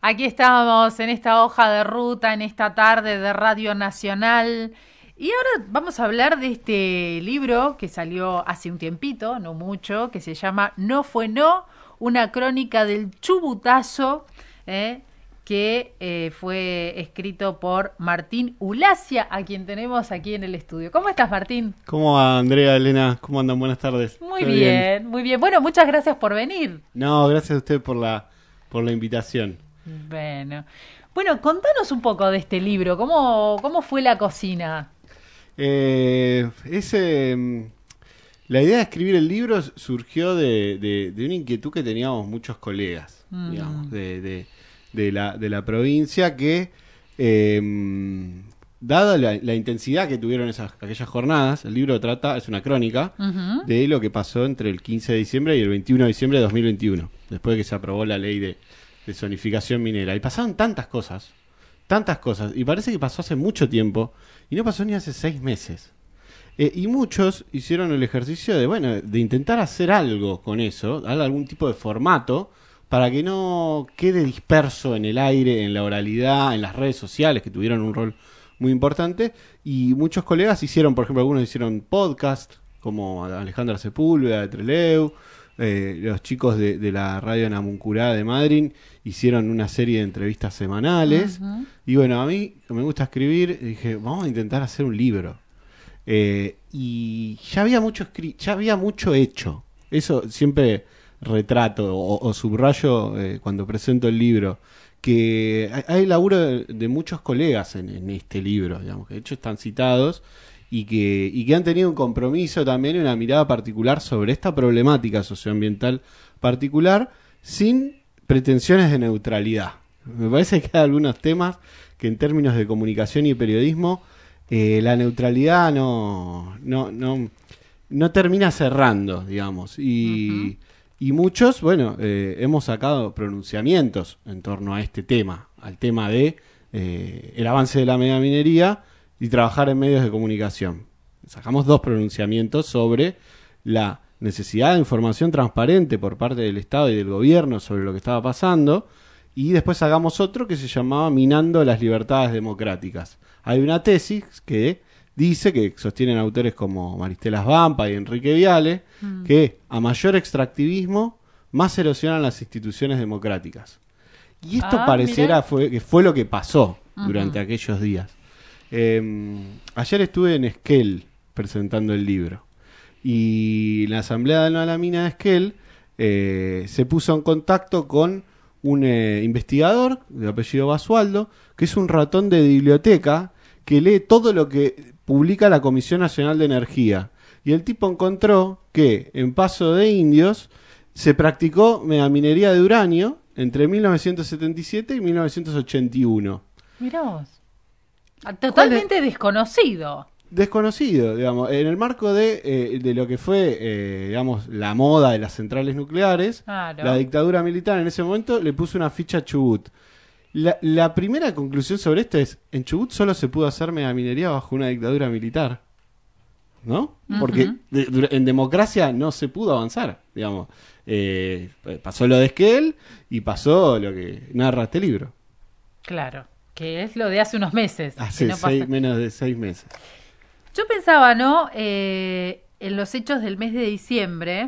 Aquí estamos en esta hoja de ruta, en esta tarde de Radio Nacional. Y ahora vamos a hablar de este libro que salió hace un tiempito, no mucho, que se llama No fue no, una crónica del chubutazo, que fue escrito por Martín Ulacia, a quien tenemos aquí en el estudio. ¿Cómo estás, Martín? ¿Cómo va, Andrea, Elena? ¿Cómo andan? Buenas tardes. Muy bien, muy bien. Bueno, muchas gracias por venir. No, gracias a usted por la invitación. Bueno, contanos un poco de este libro. ¿Cómo fue la cocina? La idea de escribir el libro surgió de una inquietud que teníamos muchos colegas, digamos, de la provincia, que dada la intensidad que tuvieron aquellas jornadas, el libro es una crónica de lo que pasó entre el 15 de diciembre y el 21 de diciembre de 2021, después de que se aprobó la ley de zonificación minera. Y pasaron tantas cosas, y parece que pasó hace mucho tiempo, y no pasó ni hace 6 meses. Y muchos hicieron el ejercicio de intentar hacer algo con eso, darle algún tipo de formato, para que no quede disperso en el aire, en la oralidad, en las redes sociales, que tuvieron un rol muy importante. Y muchos colegas hicieron, por ejemplo, algunos hicieron podcast, como Alejandra Sepúlveda de Trelew, los chicos de la radio Namuncurá de Madrid hicieron una serie de entrevistas semanales. Y bueno, a mí me gusta escribir, dije, vamos a intentar hacer un libro. Y ya había mucho hecho. Eso siempre retrato o subrayo cuando presento el libro, que hay laburo de muchos colegas en este libro, digamos, que de hecho están citados y que han tenido un compromiso también y una mirada particular sobre esta problemática socioambiental particular, sin pretensiones de neutralidad. Me parece que hay algunos temas que en términos de comunicación y periodismo la neutralidad no termina cerrando, digamos, y muchos, hemos sacado pronunciamientos en torno a este tema, al tema de el avance de la megaminería y trabajar en medios de comunicación. Sacamos 2 pronunciamientos sobre la necesidad de información transparente por parte del Estado y del gobierno sobre lo que estaba pasando, y después sacamos otro que se llamaba Minando las libertades democráticas. Hay una tesis que dice, que sostienen autores como Maristela Svampa y Enrique Viale, que a mayor extractivismo, más erosionan las instituciones democráticas. Y esto pareciera que fue lo que pasó durante aquellos días. Ayer estuve en Esquel presentando el libro. Y la Asamblea de la Mina de Esquel se puso en contacto con un investigador de apellido Basualdo, que es un ratón de biblioteca que lee todo lo que publica la Comisión Nacional de Energía. Y el tipo encontró que en Paso de Indios se practicó megaminería de uranio entre 1977 y 1981. Mirá vos. Totalmente desconocido. Desconocido, digamos, en el marco de lo que fue, digamos, la moda de las centrales nucleares. Claro. La dictadura militar en ese momento le puso una ficha a Chubut. La primera conclusión sobre esto es, en Chubut solo se pudo hacer megaminería bajo una dictadura militar, ¿no? Porque en democracia no se pudo avanzar, digamos. Pasó lo de Esquel y pasó lo que narra este libro. Claro, que es lo de hace unos meses. Hace menos de 6 meses. Yo pensaba, ¿no? En los hechos del mes de diciembre,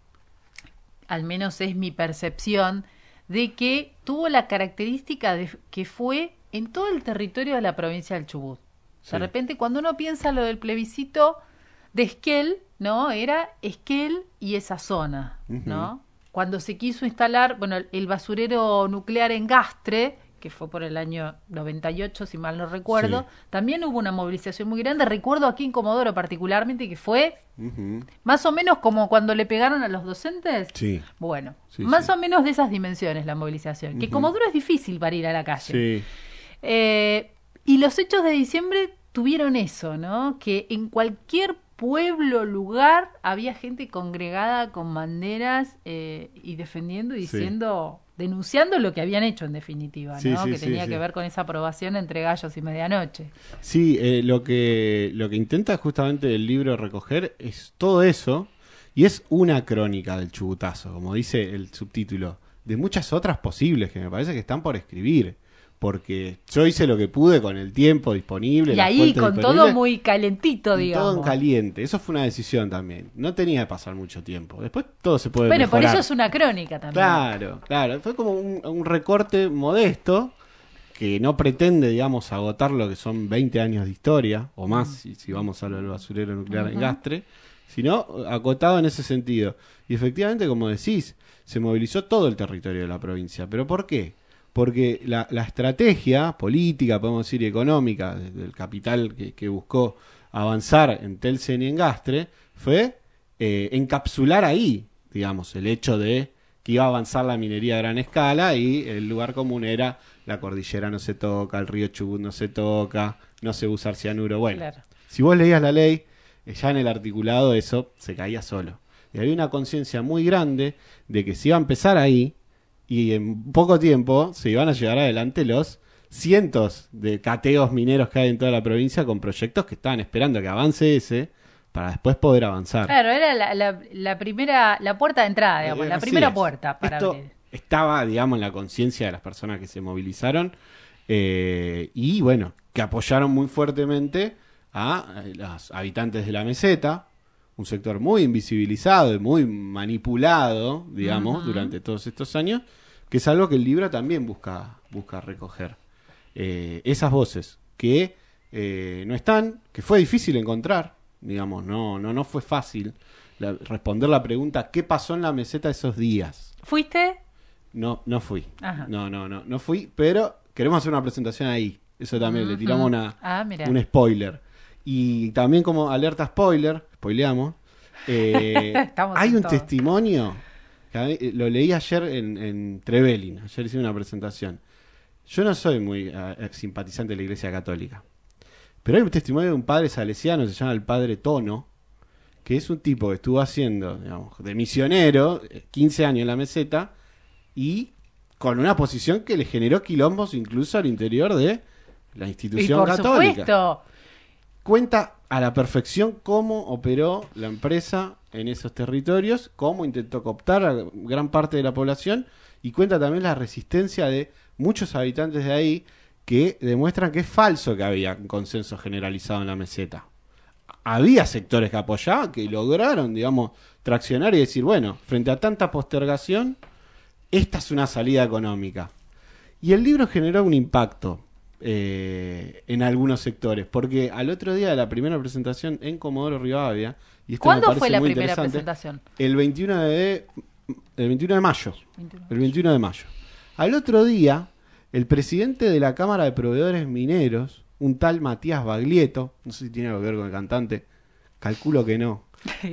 al menos es mi percepción, de que tuvo la característica de que fue en todo el territorio de la provincia del Chubut. Sí. De repente, cuando uno piensa lo del plebiscito de Esquel, ¿no? Era Esquel y esa zona, ¿no? Cuando se quiso instalar, el basurero nuclear en Gastre, que fue por el año 98, si mal no recuerdo, también hubo una movilización muy grande. Recuerdo aquí en Comodoro particularmente que fue más o menos como cuando le pegaron a los docentes. Sí. Bueno, más o menos de esas dimensiones la movilización. Que Comodoro es difícil para ir a la calle. Sí. Y los hechos de diciembre tuvieron eso, ¿no? Que en cualquier pueblo, lugar, había gente congregada con banderas y defendiendo y diciendo... denunciando lo que habían hecho en definitiva, ¿no? Que tenía que ver con esa aprobación entre gallos y medianoche. Sí, lo que intenta justamente el libro recoger es todo eso, y es una crónica del chubutazo, como dice el subtítulo, de muchas otras posibles que me parece que están por escribir. Porque yo hice lo que pude con el tiempo disponible. Y ahí con todo muy calentito, digamos. Todo en caliente. Eso fue una decisión también. No tenía que pasar mucho tiempo. Después todo se puede mejorar. Por eso es una crónica también. Claro. Fue como un recorte modesto que no pretende, digamos, agotar lo que son 20 años de historia, o más, si vamos a lo del basurero nuclear en Gastre, sino acotado en ese sentido. Y efectivamente, como decís, se movilizó todo el territorio de la provincia. ¿Pero por qué? Porque la estrategia política, podemos decir, y económica del capital que buscó avanzar en Telsen y en Gastre fue encapsular ahí, digamos, el hecho de que iba a avanzar la minería a gran escala y el lugar común era la cordillera no se toca, el río Chubut no se toca, no se va a usar cianuro. Bueno, claro. Si vos leías la ley, ya en el articulado eso se caía solo. Y había una conciencia muy grande de que se iba a empezar ahí y en poco tiempo se iban a llevar adelante los cientos de cateos mineros que hay en toda la provincia con proyectos que estaban esperando que avance ese para después poder avanzar. Claro, era la primera, la puerta de entrada, digamos, la primera puerta para abrir. Estaba, digamos, en la conciencia de las personas que se movilizaron y, bueno, que apoyaron muy fuertemente a los habitantes de la meseta, un sector muy invisibilizado y muy manipulado, digamos, durante todos estos años, que es algo que el libro también busca recoger. Esas voces que no están, que fue difícil encontrar, digamos, no fue fácil responder la pregunta ¿qué pasó en la meseta esos días? ¿Fuiste? No fui. Ajá. No fui, pero queremos hacer una presentación ahí. Eso también, le tiramos un spoiler. Y también como alerta spoileamos, hay un testimonio, que lo leí ayer en Trevelin, ayer hice una presentación. Yo no soy muy simpatizante de la Iglesia Católica, pero hay un testimonio de un padre salesiano, se llama el padre Tono, que es un tipo que estuvo haciendo, digamos, de misionero, 15 años en la meseta, y con una posición que le generó quilombos incluso al interior de la institución católica. Supuesto. Cuenta a la perfección cómo operó la empresa en esos territorios, cómo intentó cooptar a gran parte de la población, y cuenta también la resistencia de muchos habitantes de ahí que demuestran que es falso que había un consenso generalizado en la meseta. Había sectores que apoyaban, que lograron, digamos, traccionar y decir, bueno, frente a tanta postergación, esta es una salida económica. Y el libro generó un impacto en algunos sectores, porque al otro día de la primera presentación en Comodoro Rivadavia, y esto ¿cuándo fue la primera presentación? El 21 de mayo. El 21 de mayo. Al otro día, el presidente de la Cámara de Proveedores Mineros, un tal Matías Baglietto, no sé si tiene algo que ver con el cantante, calculo que no,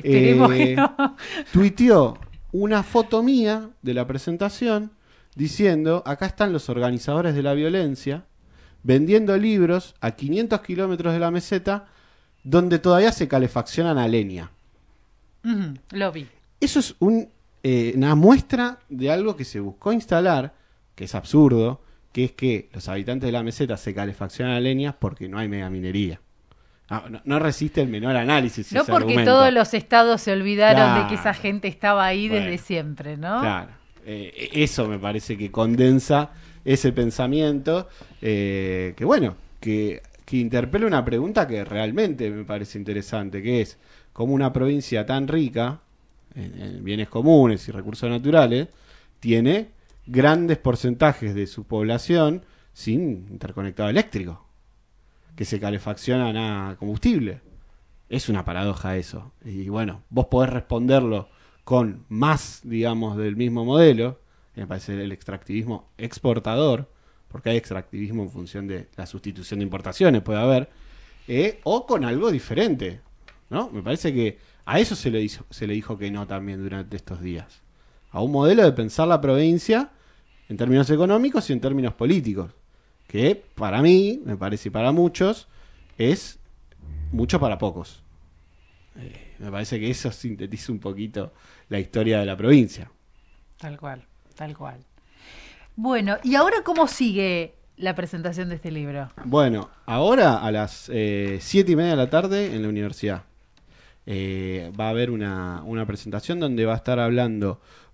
tuiteó una foto mía de la presentación diciendo, acá están los organizadores de la violencia vendiendo libros a 500 kilómetros de la meseta donde todavía se calefaccionan a leña. Lo vi. Eso es una muestra de algo que se buscó instalar, que es absurdo, que es que los habitantes de la meseta se calefaccionan a leña porque no hay megaminería. No resiste el menor análisis. No porque argumento. Todos los estados se olvidaron de que esa gente estaba ahí desde siempre, ¿no? Claro. Eso me parece que condensa ese pensamiento, que interpela una pregunta que realmente me parece interesante, que es cómo una provincia tan rica en bienes comunes y recursos naturales tiene grandes porcentajes de su población sin interconectado eléctrico, que se calefaccionan a combustible. Es una paradoja eso. Y bueno, vos podés responderlo con más, digamos, del mismo modelo, me parece el extractivismo exportador, porque hay extractivismo en función de la sustitución de importaciones, puede haber, o con algo diferente, ¿no? Me parece que a eso se le dijo que no también durante estos días. A un modelo de pensar la provincia en términos económicos y en términos políticos, que para mí, me parece y para muchos, es mucho para pocos. Me parece que eso sintetiza un poquito la historia de la provincia. Tal cual. Bueno, ¿y ahora cómo sigue la presentación de este libro? Bueno, ahora a las 7:30 de la tarde en la universidad va a haber una presentación donde va a estar hablando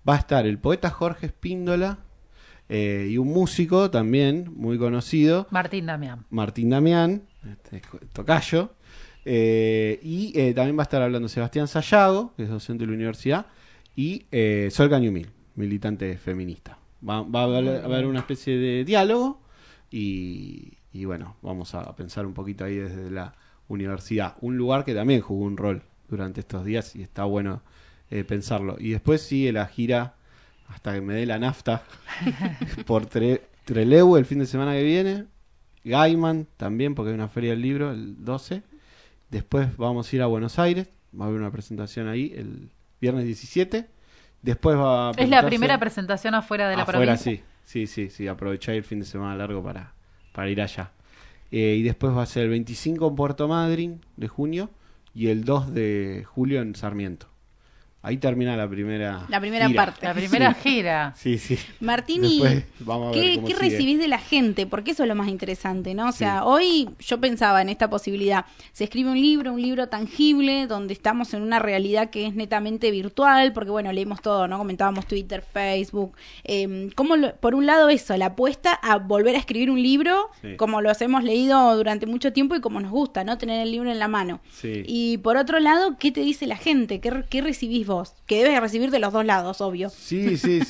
va a estar el poeta Jorge Espíndola y un músico también muy conocido, Martín Damián, tocayo. Y también va a estar hablando Sebastián Sayago, que es docente de la universidad, y Sol Cañumil, militante feminista. Va a haber una especie de diálogo y bueno, vamos a pensar un poquito ahí desde la universidad. Un lugar que también jugó un rol durante estos días y está bueno pensarlo. Y después sigue la gira hasta que me dé la nafta por Trelew el fin de semana que viene. Gaiman también, porque hay una feria del libro el 12. Después vamos a ir a Buenos Aires. Va a haber una presentación ahí el viernes 17. Después va a ¿Es la primera presentación afuera de la provincia? Sí. Aprovechar el fin de semana largo para ir allá. Y después va a ser el 25 en Puerto Madryn de junio y el 2 de julio en Sarmiento. Ahí termina la primera gira. Parte. La primera gira. Sí. Martini, ¿qué recibís de la gente? Porque eso es lo más interesante, ¿no? O sea, hoy yo pensaba en esta posibilidad. Se escribe un libro tangible, donde estamos en una realidad que es netamente virtual, porque bueno, leemos todo, ¿no? Comentábamos Twitter, Facebook. Por un lado eso, la apuesta a volver a escribir un libro, como los hemos leído durante mucho tiempo y como nos gusta, ¿no? Tener el libro en la mano. Sí. Y por otro lado, ¿qué te dice la gente? ¿Qué recibís vos? Que debes recibir de los dos lados, obvio. Sí.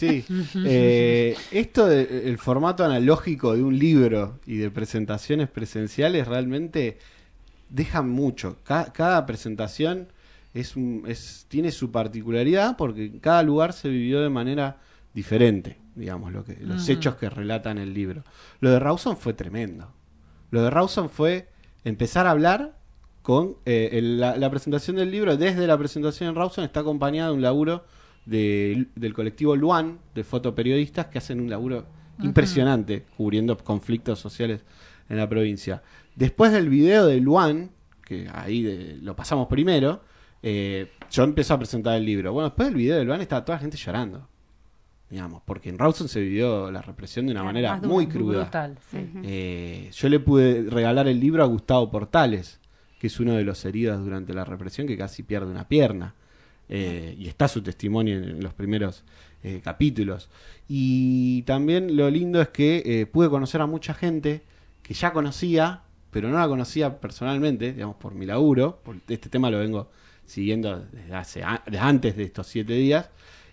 Esto el formato analógico de un libro y de presentaciones presenciales realmente dejan mucho. Cada presentación tiene su particularidad porque en cada lugar se vivió de manera diferente, digamos, los hechos que relatan el libro. Lo de Rawson fue tremendo. Lo de Rawson fue empezar a hablar con la presentación del libro. Desde la presentación en Rawson está acompañada de un laburo del colectivo Luan, de fotoperiodistas que hacen un laburo impresionante cubriendo conflictos sociales en la provincia. Después del video de Luan, que ahí lo pasamos primero, yo empecé a presentar el libro. Bueno, después del video de Luan estaba toda la gente llorando, digamos, porque en Rawson se vivió la represión de una manera muy cruda. Brutal, sí. Yo le pude regalar el libro a Gustavo Portales, que es uno de los heridos durante la represión, que casi pierde una pierna. Y está su testimonio en los primeros capítulos. Y también lo lindo es que pude conocer a mucha gente que ya conocía, pero no la conocía personalmente, digamos, por mi laburo. Por este tema lo vengo siguiendo desde antes de estos 7 días.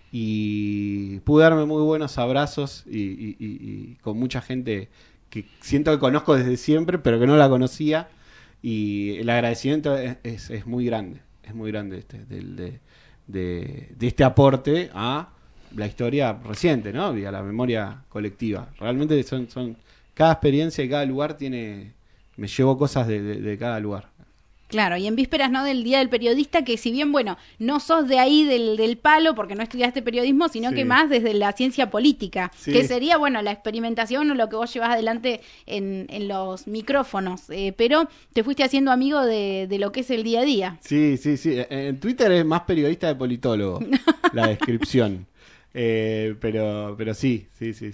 Y pude darme muy buenos abrazos y con mucha gente que siento que conozco desde siempre, pero que no la conocía. Y el agradecimiento es muy grande. Es muy grande de este aporte a la historia reciente, ¿no? Y a la memoria colectiva. Realmente son cada experiencia y cada lugar me llevo cosas de cada lugar. Claro, y en vísperas, ¿no?, del Día del Periodista, que si bien, bueno, no sos de ahí del palo porque no estudiaste periodismo, sino que más desde la ciencia política, que sería, bueno, la experimentación o lo que vos llevas adelante en los micrófonos, pero te fuiste haciendo amigo de lo que es el día a día. Sí. En Twitter es más periodista de politólogo la descripción, pero sí.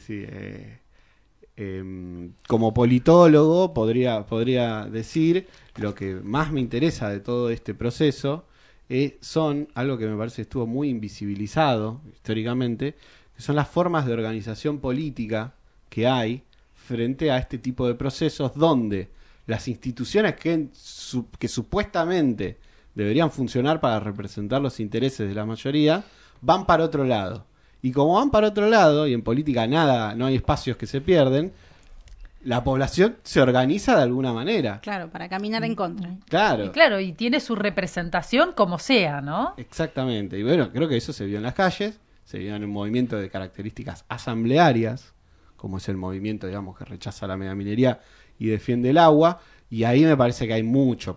Como politólogo podría decir lo que más me interesa de todo este proceso son algo que me parece estuvo muy invisibilizado históricamente, que son las formas de organización política que hay frente a este tipo de procesos donde las instituciones que supuestamente deberían funcionar para representar los intereses de la mayoría van para otro lado. Y como van para otro lado, y en política no hay espacios que se pierden, la población se organiza de alguna manera. Claro, para caminar en contra. Claro. Y tiene su representación como sea, ¿no? Exactamente. Y bueno, creo que eso se vio en las calles, se vio en un movimiento de características asamblearias, como es el movimiento, digamos, que rechaza la megaminería y defiende el agua, y ahí me parece que hay mucha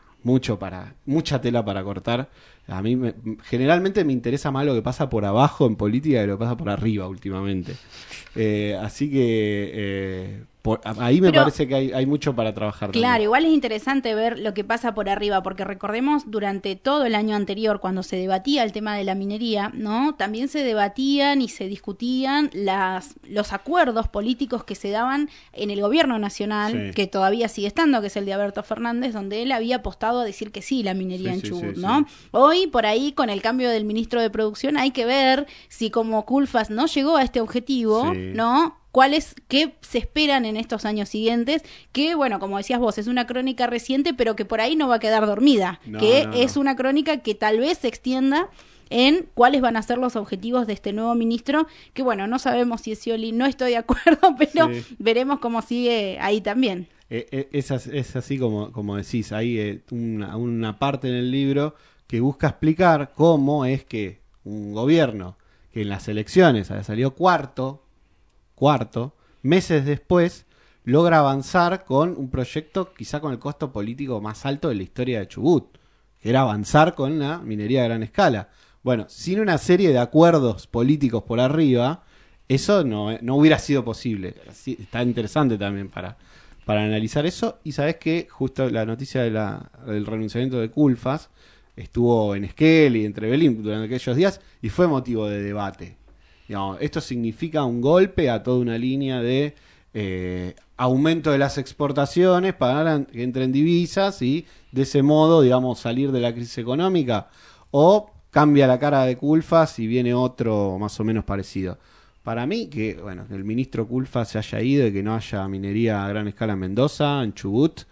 tela para cortar. A mí generalmente me interesa más lo que pasa por abajo en política que lo que pasa por arriba últimamente. Así que Ahí me parece que hay mucho para trabajar. Claro, también. igual es interesante ver lo que pasa por arriba, porque recordemos durante todo el año anterior, cuando se debatía el tema de la minería, ¿no? También se debatían y se discutían los acuerdos políticos que se daban en el gobierno nacional, que todavía sigue estando, que es el de Alberto Fernández, donde él había apostado a decir que sí, la minería en Chubut, ¿no? Hoy, por ahí, con el cambio del ministro de Producción, hay que ver si como Culfas no llegó a este objetivo, ¿no? ¿Qué se esperan en estos años siguientes? Que, bueno, como decías vos, es una crónica reciente, pero que por ahí no va a quedar dormida. Es una crónica que tal vez se extienda en cuáles van a ser los objetivos de este nuevo ministro, que, bueno, no sabemos si es Scioli, no estoy de acuerdo, pero veremos cómo sigue ahí también. Es así como decís, hay una parte en el libro que busca explicar cómo es que un gobierno que en las elecciones había salido cuarto, meses después, logra avanzar con un proyecto quizá con el costo político más alto de la historia de Chubut, que era avanzar con la minería a gran escala. Bueno, sin una serie de acuerdos políticos por arriba, eso no hubiera sido posible. Está interesante también para analizar eso. Y sabés que justo la noticia del renunciamiento de Culfas estuvo en Esquel y en Trevelin durante aquellos días y fue motivo de debate. Digamos, esto significa un golpe a toda una línea de aumento de las exportaciones para que entren divisas y de ese modo, digamos, salir de la crisis económica, o cambia la cara de Culfas y viene otro más o menos parecido. Para mí, que el ministro Culfas se haya ido y que no haya minería a gran escala en Mendoza, en Chubut,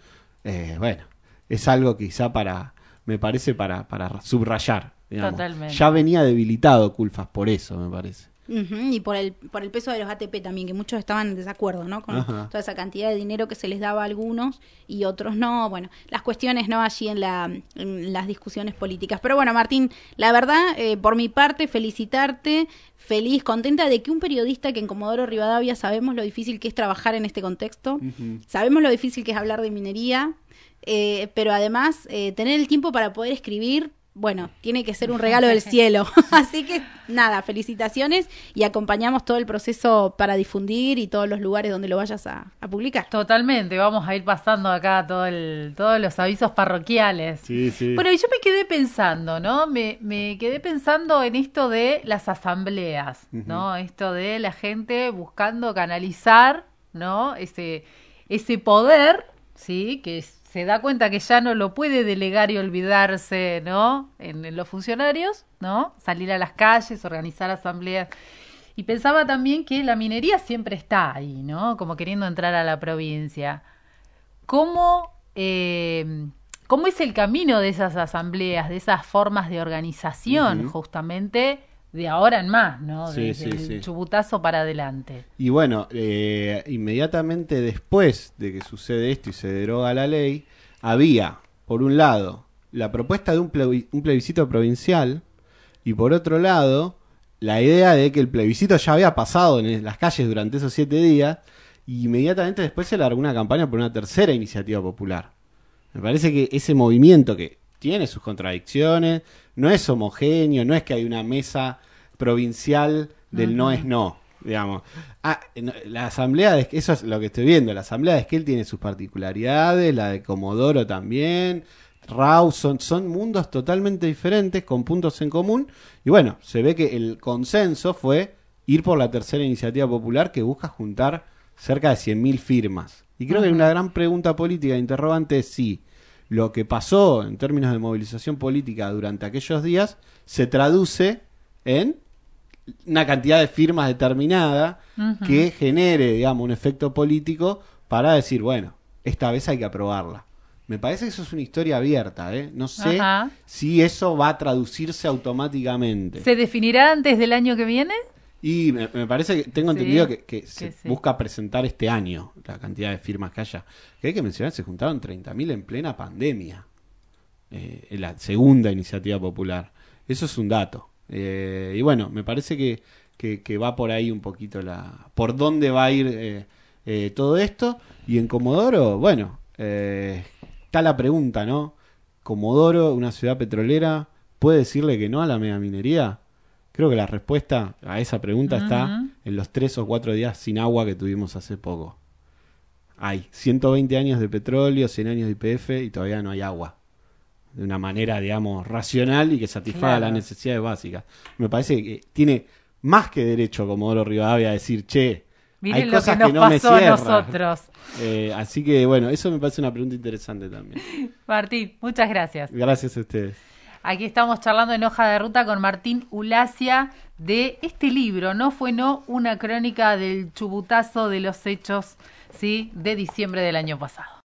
es algo quizá me parece para subrayar. Digamos. Totalmente. Ya venía debilitado Culfas por eso, me parece. Y por el peso de los ATP también, que muchos estaban en desacuerdo, ¿no? Con toda esa cantidad de dinero que se les daba a algunos y otros no. Bueno, las cuestiones, ¿no? Allí en las discusiones políticas. Pero bueno, Martín, la verdad, por mi parte, felicitarte, feliz, contenta de que un periodista que en Comodoro Rivadavia sabemos lo difícil que es trabajar en este contexto, sabemos lo difícil que es hablar de minería, pero además tener el tiempo para poder escribir, bueno, tiene que ser un regalo del cielo. Así que nada, felicitaciones y acompañamos todo el proceso para difundir y todos los lugares donde lo vayas a publicar. Totalmente, vamos a ir pasando acá todos los avisos parroquiales. Sí. Bueno, y yo me quedé pensando, ¿no? Me quedé pensando en esto de las asambleas, ¿no? Esto de la gente buscando canalizar, ¿no? Ese poder, ¿sí? Que se da cuenta que ya no lo puede delegar y olvidarse, ¿no? En los funcionarios, ¿no? Salir a las calles, organizar asambleas. Y pensaba también que la minería siempre está ahí, ¿no? Como queriendo entrar a la provincia. ¿Cómo es el camino de esas asambleas, de esas formas de organización, justamente de ahora en más, ¿no? Desde el chubutazo para adelante. Y bueno, inmediatamente después de que sucede esto y se deroga la ley, había, por un lado, la propuesta de un plebiscito provincial y por otro lado, la idea de que el plebiscito ya había pasado en las calles durante esos 7 días y inmediatamente después se largó una campaña por una tercera iniciativa popular. Me parece que ese movimiento que tiene sus contradicciones, no es homogéneo, no es que hay una mesa provincial del no es no, digamos. La asamblea, eso es lo que estoy viendo, la asamblea de Esquel tiene sus particularidades, la de Comodoro también, Rawson, son mundos totalmente diferentes con puntos en común y bueno, se ve que el consenso fue ir por la tercera iniciativa popular que busca juntar cerca de 100.000 firmas. Y creo que una gran pregunta política interrogante es si lo que pasó en términos de movilización política durante aquellos días se traduce en una cantidad de firmas determinada que genere, digamos, un efecto político para decir, bueno, esta vez hay que aprobarla. Me parece que eso es una historia abierta, ¿eh? No sé si eso va a traducirse automáticamente. ¿Se definirá antes del año que viene? Y me parece que tengo entendido que se busca presentar este año la cantidad de firmas que haya. Que hay que mencionar, se juntaron 30.000 en plena pandemia. En la segunda iniciativa popular. Eso es un dato. Y bueno, me parece que va por ahí un poquito por dónde va a ir todo esto. Y en Comodoro, bueno, está la pregunta, ¿no? Comodoro, una ciudad petrolera, ¿puede decirle que no a la megaminería? Creo que la respuesta a esa pregunta está en los 3 o 4 días sin agua que tuvimos hace poco. hay 120 años de petróleo, 100 años de YPF y todavía no hay agua. De una manera, digamos, racional y que satisfaga las necesidades básicas. Me parece que tiene más que derecho Comodoro Rivadavia a decir, che, miren hay lo cosas que nos que no me pasó a cierran. nosotros. Así que, bueno, eso me parece una pregunta interesante también. Martín, muchas gracias. Gracias a ustedes. Aquí estamos charlando en Hoja de Ruta con Martín Ulacia de este libro, No fue no, una crónica del chubutazo de los hechos, ¿sí?, de diciembre del año pasado.